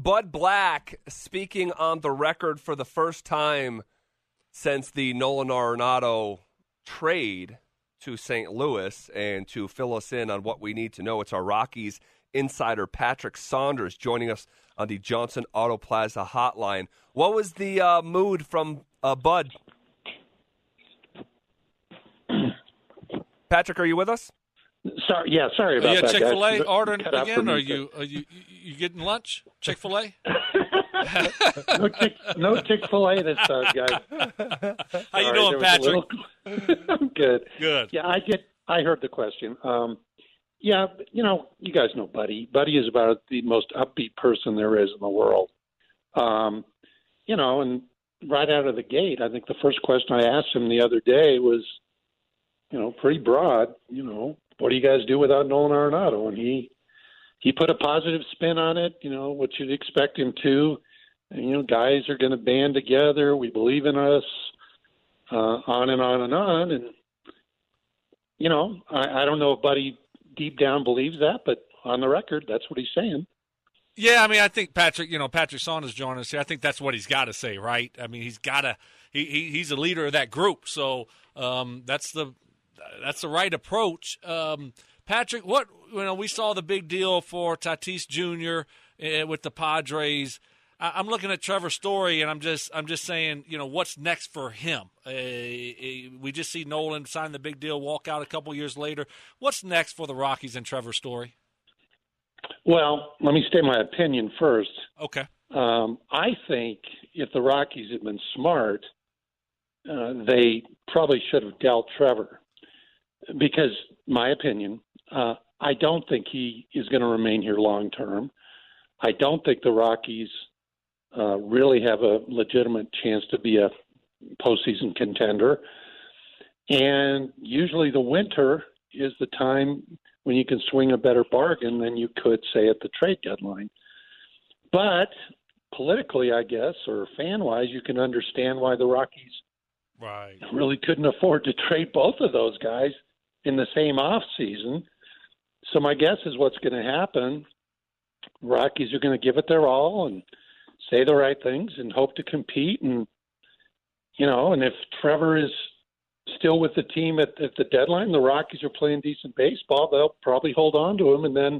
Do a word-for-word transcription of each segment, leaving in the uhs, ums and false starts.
Bud Black speaking on the record for the first time since the Nolan Arenado trade to Saint Louis, and to fill us in on what we need to know, it's our Rockies insider Patrick Saunders joining us on the Johnson Auto Plaza hotline. What was the uh, mood from uh, Bud? Patrick, are you with us? Sorry, yeah, sorry about are you that. Are you at Chick-fil-A guys. ordering Cut out again? for Or are me. you, are you you getting lunch? Chick-fil-A? no Chick, no Chick-fil-A this time, guys. How you Sorry, doing, there was a Patrick? little- I'm good. Good. Yeah, I get. I heard the question. Um, yeah, you know, you guys know Buddy. Buddy is about the most upbeat person there is in the world. Um, you know, and right out of the gate, I think the first question I asked him the other day was, you know, pretty broad. You know, what do you guys do without Nolan Arenado? And he he put a positive spin on it. You know, what you'd expect him to. And, you know, guys are going to band together. We believe in us. Uh, on and on and on. And, you know, I, I don't know if Buddy deep down believes that, but on the record, that's what he's saying. Yeah, I mean, I think Patrick, you know, Patrick Saunders joining us here. I think that's what he's got to say, right? I mean, he's got to. He, he he's a leader of that group, so um, that's the that's the right approach. Um, Patrick, what you know, we saw the big deal for Tatis Junior uh, with the Padres. I, I'm looking at Trevor Story, and I'm just I'm just saying, you know, what's next for him? Uh, we just see Nolan sign the big deal, walk out a couple years later. What's next for the Rockies and Trevor Story? Well, let me state my opinion first. Okay. Um, I think if the Rockies had been smart, uh, they probably should have dealt Trevor. Because, my opinion, uh, I don't think he is going to remain here long term. I don't think the Rockies uh, really have a legitimate chance to be a postseason contender. And usually the winter is the time when you can swing a better bargain than you could, say, at the trade deadline. But politically, I guess, or fan-wise, you can understand why the Rockies right. really couldn't afford to trade both of those guys in the same off season. So my guess is what's going to happen, Rockies are going to give it their all and say the right things and hope to compete. And, you know, and if Trevor is still with the team at, at the deadline, the Rockies are playing decent baseball, they'll probably hold on to him. And then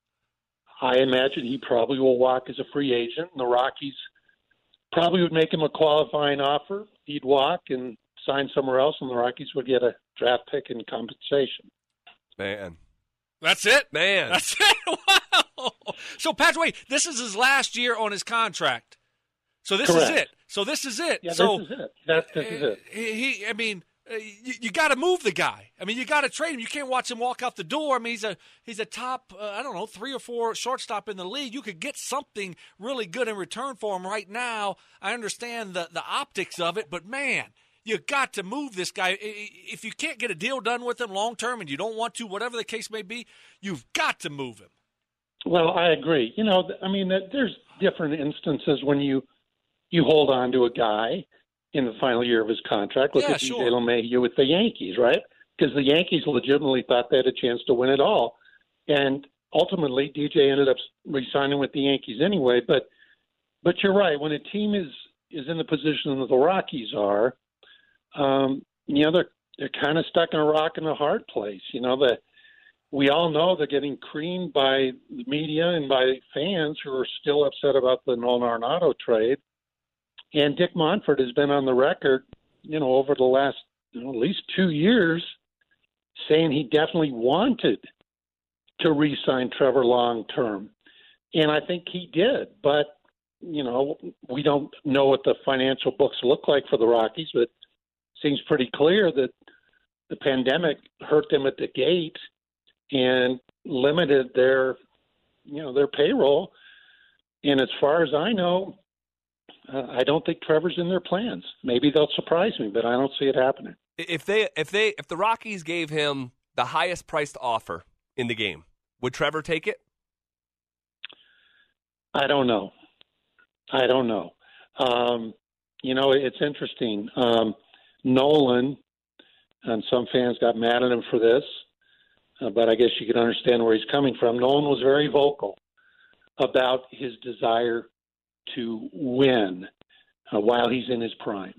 I imagine he probably will walk as a free agent, and the Rockies probably would make him a qualifying offer. He'd walk and sign somewhere else, and the Rockies would get a draft pick and compensation. Man. That's it? Man. That's it? Wow. So, Patrick, wait, this is his last year on his contract. So this Correct. is it. So this is it. Yeah, so, this is it. That, this is it. He, he I mean, uh, you, you got to move the guy. I mean, you got to trade him. You can't watch him walk out the door. I mean, he's a he's a top, uh, I don't know, three or four shortstop in the league. You could get something really good in return for him right now. I understand the, the optics of it, but, man, you got to move this guy. If you can't get a deal done with him long term and you don't want to, whatever the case may be, you've got to move him. Well, I agree. You know, I mean, there's different instances when you you hold on to a guy in the final year of his contract. Look Yeah, at sure. D J LeMahieu with the Yankees, right? Because the Yankees legitimately thought they had a chance to win it all. And ultimately, D J ended up re-signing with the Yankees anyway. But but you're right. When a team is, is in the position that the Rockies are, um, you know, they're, they're kind of stuck in a rock and a hard place. You know, the we all know they're getting creamed by the media and by fans who are still upset about the Nolan Arenado trade. And Dick Monfort has been on the record, you know, over the last you know, at least two years saying he definitely wanted to re-sign Trevor long term. And I think he did. But, you know, we don't know what the financial books look like for the Rockies, but it seems pretty clear that the pandemic hurt them at the gate and limited their, you know, their payroll. And as far as I know, uh, I don't think Trevor's in their plans. Maybe they'll surprise me, but I don't see it happening. If they, if they, if the Rockies gave him the highest priced offer in the game, would Trevor take it? I don't know. I don't know. Um, you know, it's interesting. Um, Nolan, and some fans got mad at him for this, uh, but I guess you can understand where he's coming from. Nolan was very vocal about his desire to win uh, while he's in his prime.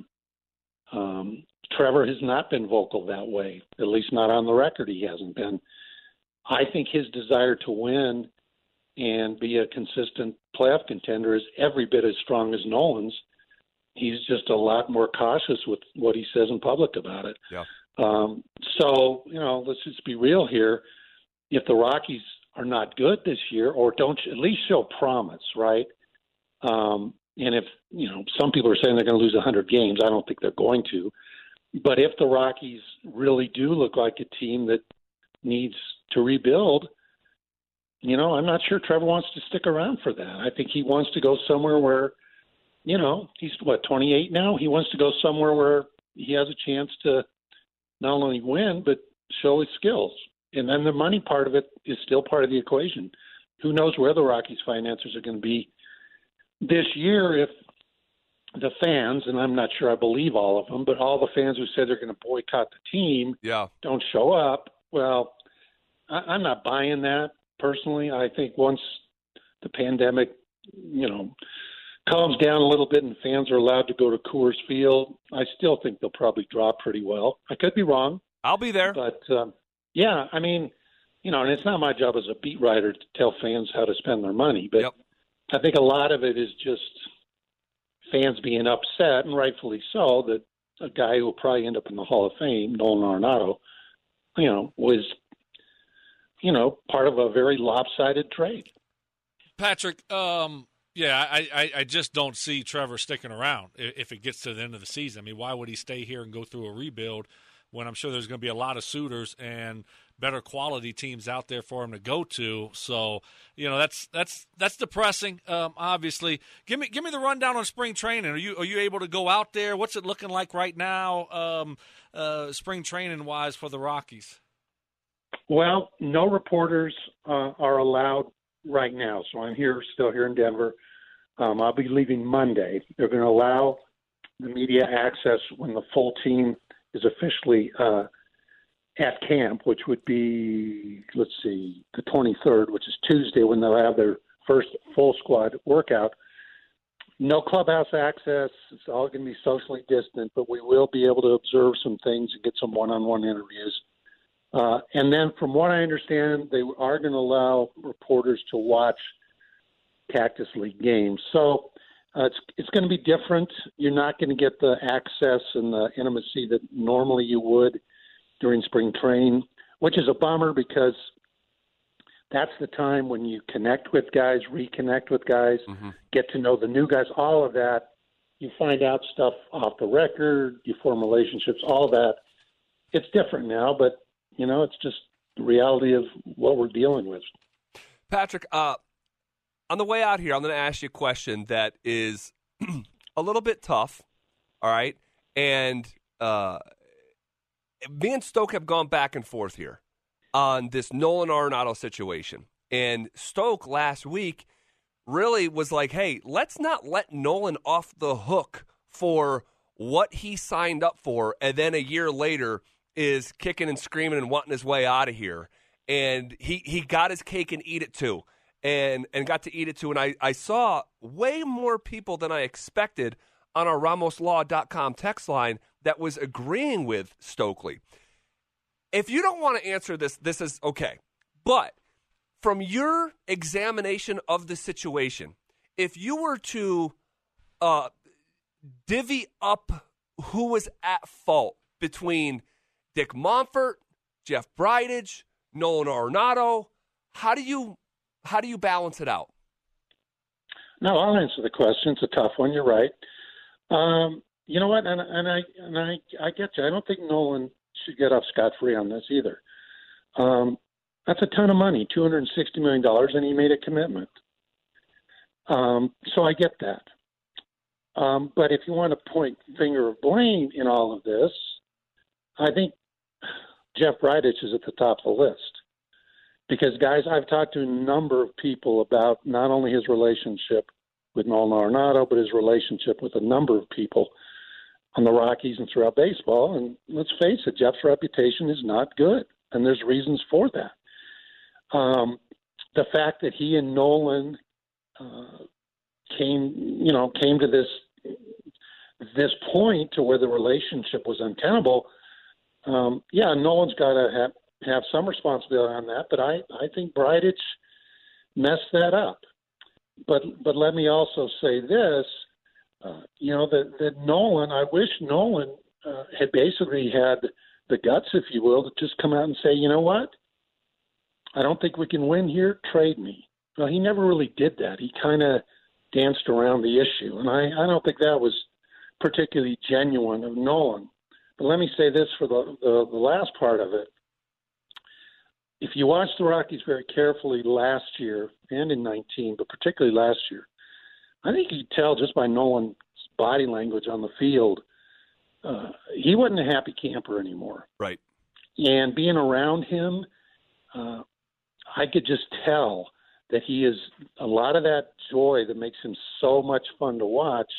Um, Trevor has not been vocal that way, at least not on the record. He hasn't been. I think his desire to win and be a consistent playoff contender is every bit as strong as Nolan's. He's just a lot more cautious with what he says in public about it. Yeah. Um, so, you know, let's just be real here. If the Rockies are not good this year, or don't at least show promise, right? Um, and if, you know, some people are saying they're going to lose one hundred games. I don't think they're going to. But if the Rockies really do look like a team that needs to rebuild, you know, I'm not sure Trevor wants to stick around for that. I think he wants to go somewhere where, you know, he's, what, twenty-eight now? He wants to go somewhere where he has a chance to not only win, but show his skills. And then the money part of it is still part of the equation. Who knows where the Rockies' finances are going to be this year if the fans, and I'm not sure I believe all of them, but all the fans who said they're going to boycott the team yeah. don't show up. Well, I, I'm not buying that personally. I think once the pandemic, you know, calms down a little bit and fans are allowed to go to Coors Field, I still think they'll probably draw pretty well. I could be wrong. I'll be there. But, um, yeah, I mean, you know, and it's not my job as a beat writer to tell fans how to spend their money, but yep. I think a lot of it is just fans being upset, and rightfully so, that a guy who will probably end up in the Hall of Fame, Nolan Arenado, you know, was, you know, part of a very lopsided trade. Patrick, um, yeah, I, I, I just don't see Trevor sticking around if it gets to the end of the season. I mean, why would he stay here and go through a rebuild when I'm sure there's going to be a lot of suitors and better quality teams out there for him to go to? So, you know, that's that's that's depressing. Um, obviously, give me give me the rundown on spring training. Are you are you able to go out there? What's it looking like right now, um, uh, spring training wise for the Rockies? Well, no reporters uh, are allowed right now. So I'm here, still here in Denver. Um, I'll be leaving Monday. They're going to allow the media access when the full team is officially uh, at camp, which would be, let's see, the twenty-third, which is Tuesday, when they'll have their first full squad workout. No clubhouse access. It's all going to be socially distant, but we will be able to observe some things and get some one-on-one interviews. Uh, and then from what I understand, they are going to allow reporters to watch Cactus League games. So uh, it's it's going to be different. You're not going to get the access and the intimacy that normally you would during spring training, which is a bummer because that's the time when you connect with guys, reconnect with guys, mm-hmm. get to know the new guys, all of that. You find out stuff off the record, you form relationships, all that. It's different now, but, you know, it's just the reality of what we're dealing with. Patrick, uh, on the way out here, I'm going to ask you a question that is a little bit tough, all right? And uh, me and Stoke have gone back and forth here on this Nolan Arenado situation. And Stoke last week really was like, hey, let's not let Nolan off the hook for what he signed up for, and then a year later is kicking and screaming and wanting his way out of here. And he, he got his cake and eat it too, and, and got to eat it too. And I, I saw way more people than I expected on our Ramos Law dot com text line that was agreeing with Stokely. If you don't want to answer this, this is okay. But from your examination of the situation, if you were to uh, divvy up who was at fault between Dick Monfort, Jeff Bridich, Nolan Arenado, how do you how do you balance it out? No, I'll answer the question. It's a tough one. You're right. Um, you know what? And, and I and I I get you. I don't think Nolan should get off scot-free on this either. Um, that's a ton of money, two hundred sixty million dollars, and he made a commitment. Um, so I get that. Um, but if you want to point finger of blame in all of this, I think Jeff Bridich is at the top of the list. Because, guys, I've talked to a number of people about not only his relationship with Nolan Arenado, but his relationship with a number of people on the Rockies and throughout baseball. And let's face it, Jeff's reputation is not good, and there's reasons for that. Um, the fact that he and Nolan uh, came, you know, came to this this point to where the relationship was untenable. Um, yeah, Nolan's got to have have some responsibility on that, but I, I think Bridich messed that up. But but let me also say this, uh, you know, that, that Nolan, I wish Nolan uh, had basically had the guts, if you will, to just come out and say, you know what, I don't think we can win here, trade me. Well, he never really did that. He kind of danced around the issue, and I, I don't think that was particularly genuine of Nolan. But let me say this for the, the, the last part of it. If you watch the Rockies very carefully last year and in nineteen, but particularly last year, I think you could tell just by Nolan's body language on the field, uh, he wasn't a happy camper anymore. Right. And being around him, uh, I could just tell that he is a lot of that joy that makes him so much fun to watch.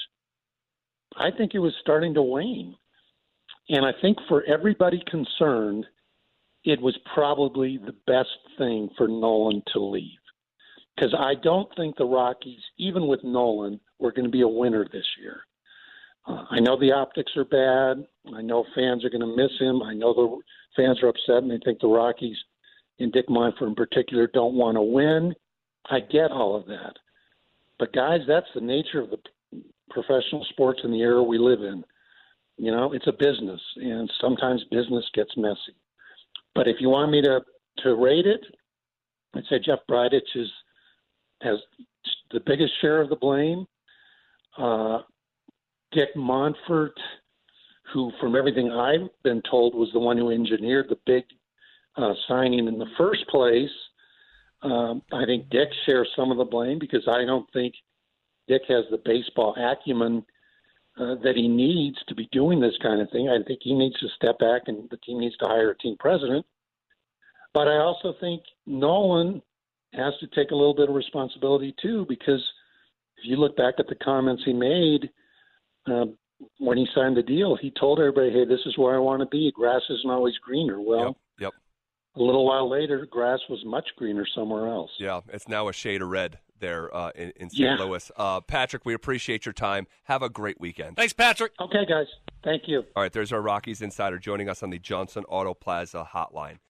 I think it was starting to wane. And I think for everybody concerned, it was probably the best thing for Nolan to leave. Because I don't think the Rockies, even with Nolan, were going to be a winner this year. Uh, I know the optics are bad. I know fans are going to miss him. I know the fans are upset and they think the Rockies, and Dick Monfort in particular, don't want to win. I get all of that. But, guys, that's the nature of the professional sports in the era we live in. You know, it's a business, and sometimes business gets messy. But if you want me to, to rate it, I'd say Jeff Bridich is, has the biggest share of the blame. Uh, Dick Monfort, who, from everything I've been told, was the one who engineered the big uh, signing in the first place, um, I think Dick shares some of the blame because I don't think Dick has the baseball acumen Uh, that he needs to be doing this kind of thing. I think he needs to step back and the team needs to hire a team president. But I also think Nolan has to take a little bit of responsibility too, because if you look back at the comments he made uh, when he signed the deal, he told everybody, hey, this is where I want to be. Grass isn't always greener. Well, yep, yep. A little while later, grass was much greener somewhere else. Yeah, it's now a shade of red there uh, in, in Saint Yeah. Louis. Uh, Patrick, we appreciate your time. Have a great weekend. Thanks, Patrick. Okay, guys. Thank you. All right, there's our Rockies insider joining us on the Johnson Auto Plaza hotline.